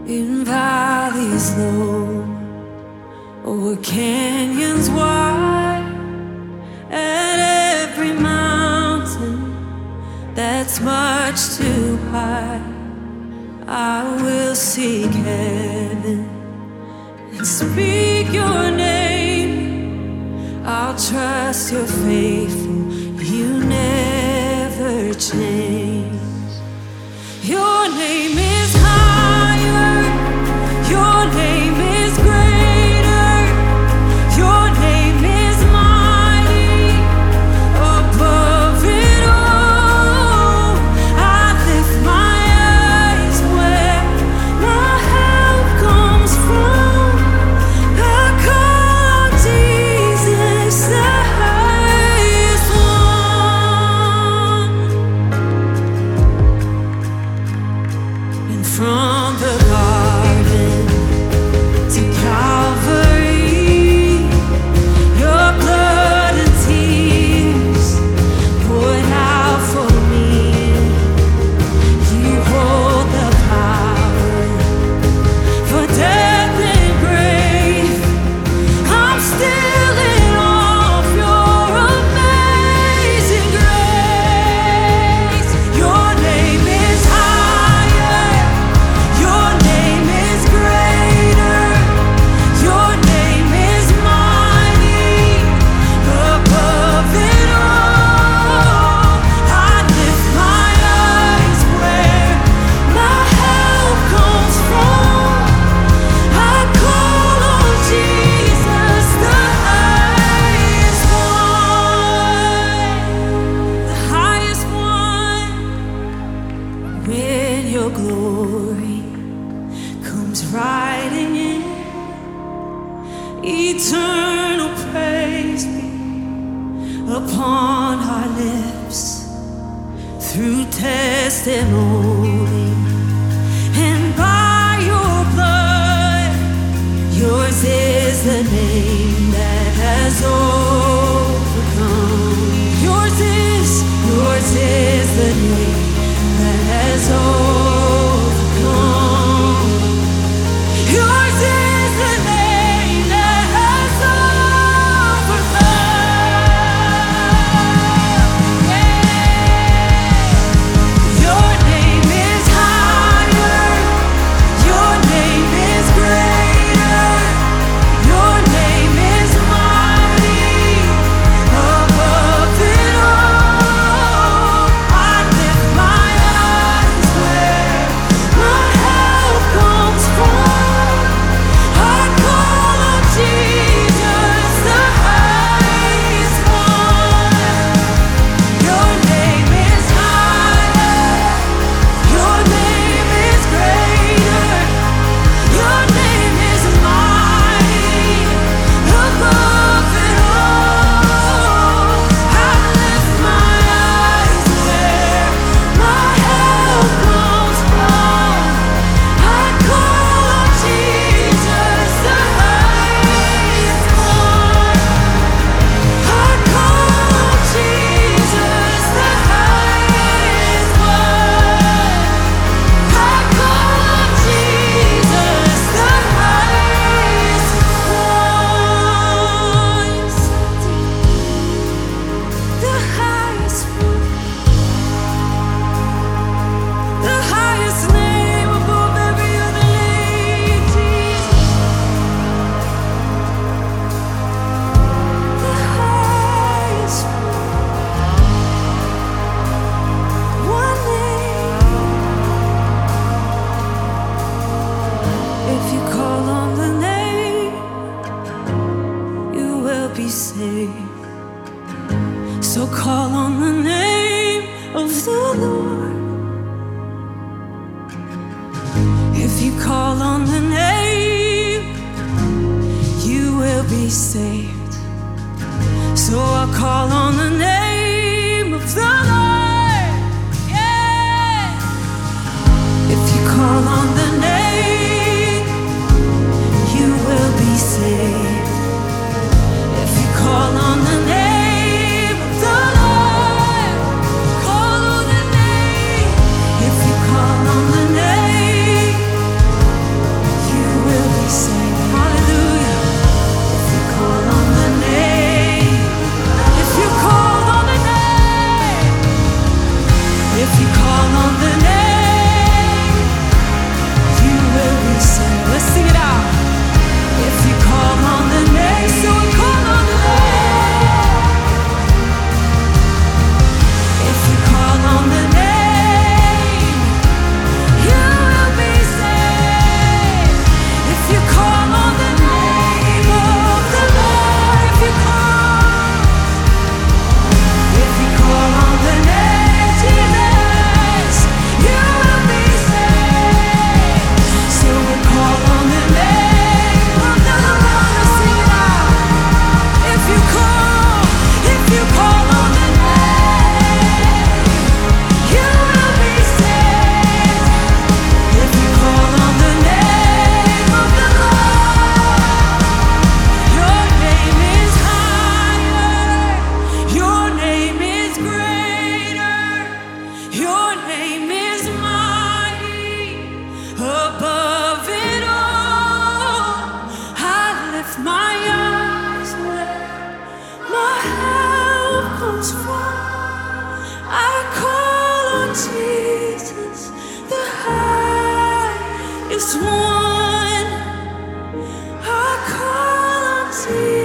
in valleys low, over canyons wide, at every mountain that's much too high. I will seek heaven and speak your name. I'll trust you're faithful, you never change. Your name is higher, your name is greater, your name is mighty, above it all. I lift my eyes where my help comes from. I call Jesus the highest one. And from the garden to Calvary, your blood and tears poured out for me. You hold the power for death and grave. I'm still in awe of your amazing grace. Your name is higher, your name is greater, your name is mighty, above it all. I lift my eyes where my help comes from. I call on Jesus, the highest one, when your glory comes riding in, eternal praise be upon our lips through testimony. And by your blood, yours is the name that has overcome. Yours is the name that has overcome. Yours is the name that has overcome. Yeah. Your name is higher, your name is greater, your name is mighty, above it all. I lift my eyes where my help comes from. I call on Jesus, the highest one. Your name is higher, your name is greater, your name is mighty, above it all. I lift my eyes where my help comes from. I call on Jesus, the highest one. I call on Jesus, the highest one. I call on Jesus, the highest one. The highest one. The highest name above every other name, Jesus. The highest one name. If you call on the name, you will be saved. So call on the name of the Lord. If you call on the name, you will be saved. So I'll call on the name of the Lord. Yeah. If you call on the name, you will be saved. If you call on the name of the Lord, call on the name. If you call on the name, arms fall. I call on Jesus, the highest one. I call on Jesus.